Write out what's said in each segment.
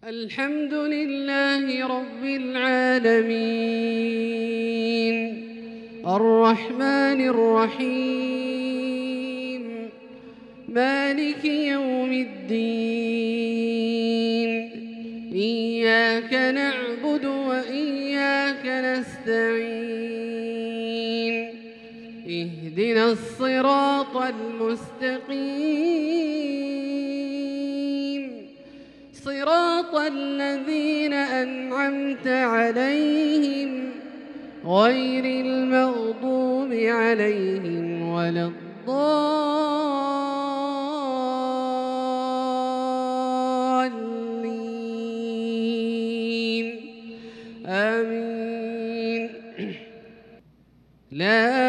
الحمد لله رب العالمين الرحمن الرحيم مالك يوم الدين إياك نعبد وإياك نستعين اهدنا الصراط المستقيم صراط الذين أنعمت عليهم غير المغضوب عليهم ولا الضالين آمين. لا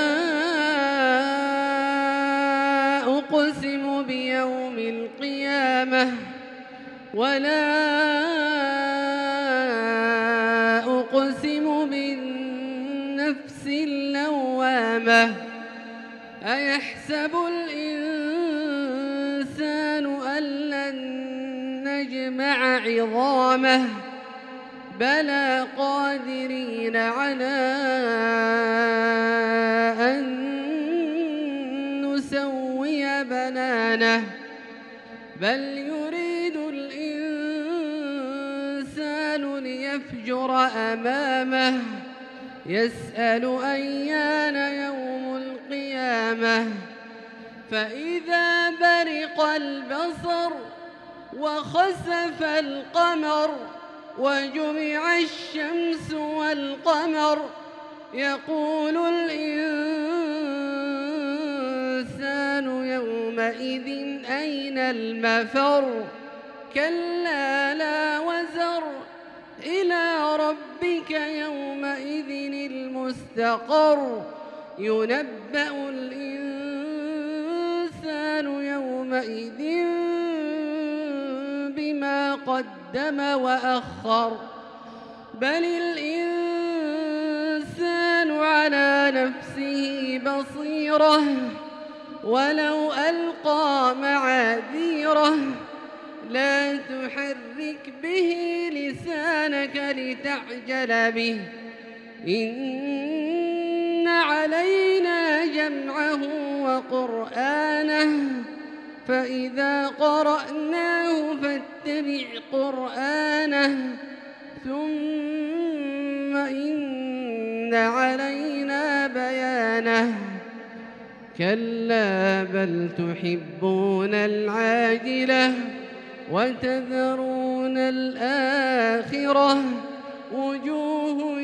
أقسم بيوم القيامة ولا أقسم بالنفس اللوامة أيحسب الإنسان أن لن نجمع عظامه بلى قادرين على أن نسوي بنانه بل يريد الإنسان ليفجر أمامه يسأل أيان يوم القيامة فإذا برق البصر وخسف القمر وجمع الشمس والقمر يقول الإنسان يومئذ أين المفر كلا لا وزر إلى ربك يومئذ المستقر ينبأ الإنسان يومئذ بما قدم وأخر بل الإنسان على نفسه بصيرة ولو ألقى معاذيره لا تحرك به لسانك لتعجل به إن علينا جمعه وقرآنه فإذا قرأناه فاتبع قرآنه ثم إن علينا بيانه كلا بل تحبون العاجلة وتذرون الآخرة وجوه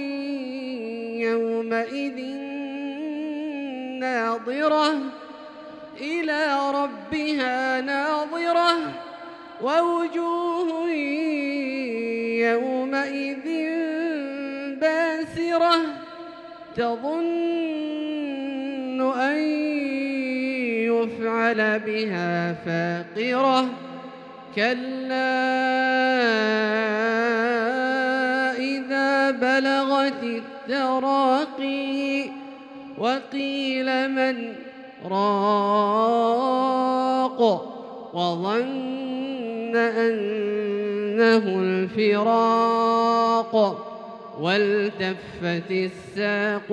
يومئذ ناظرة إلى ربها ناظرة ووجوه يومئذ باسرة تظن أن يفعل بها فاقرة كلا إذا بلغت التراقي وقيل من راق وظن أنه الفراق والتفت الساق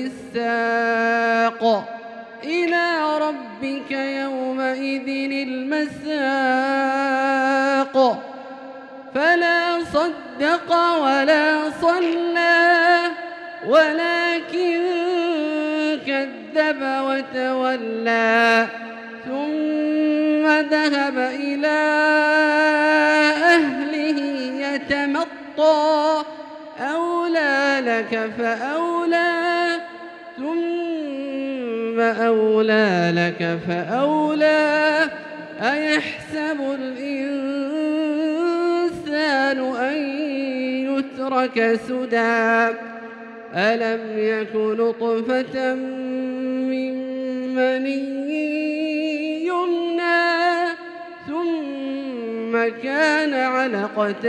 بالساق إلى ربك يومئذ المساق فلا صدق ولا صلى ولكن كذب وتولى ثم ذهب إلى أهله يتمطى أولى لك فأولى ثم أولى لك فأولى أيحسب الإنسان أن يترك سدى ألم يك نطفة من مني يمنى ثم كان علقة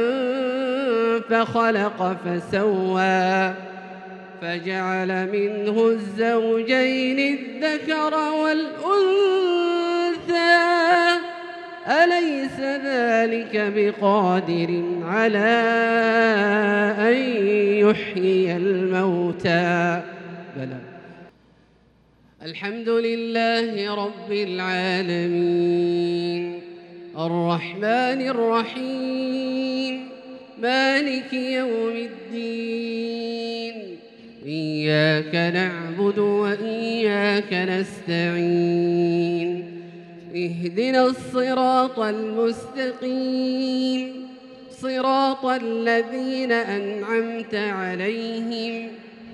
فخلق فسوى فجعل منه الزوجين الذكر والأنثى أليس ذلك بقادر على أن يحيي الموتى بلى. الحمد لله رب العالمين الرحمن الرحيم مالك يوم الدين إياك نعبد وإياك نستعين اهدنا الصراط المستقيم صراط الذين أنعمت عليهم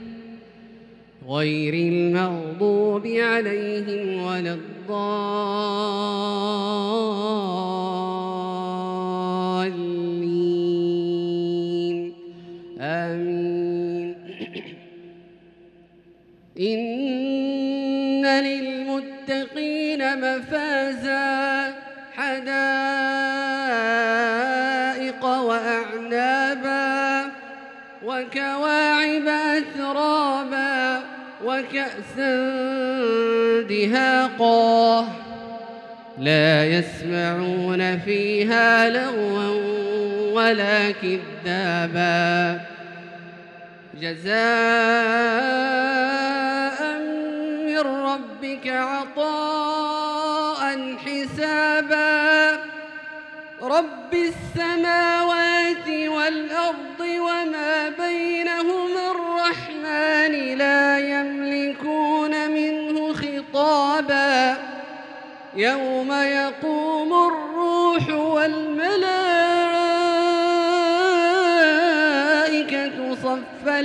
غير المغضوب عليهم ولا الضالين آمين. إن للمتقين مفازا حدائق وأعنابا وكواعب أترابا وكأسا دهاقا لا يسمعون فيها لغوا ولا كذابا جزاء من ربك عطاء حسابا رب السماوات والأرض وما بينهما الرحمن لا يملكون منه خطابا يوم يقوم الروح والملائكة صفا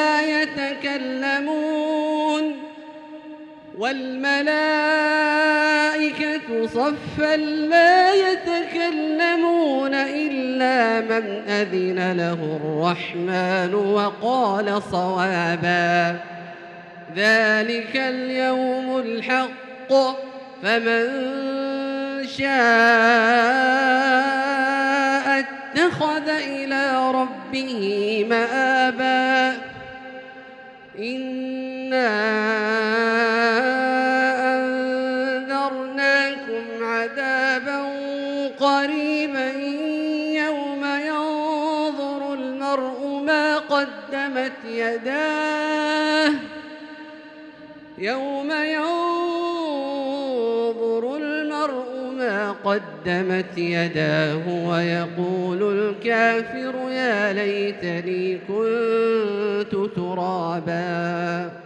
لا يتكلمون إلا من أذن له الرحمن وقال صوابا ذلك اليوم الحق فمن شاء اتخذ إلى ربه مآبا إنا أنذرناكم عذابا قريبا يوم ينظر المرء ما قدمت يداه ويقول الكافر يا ليتني كنت ترابا.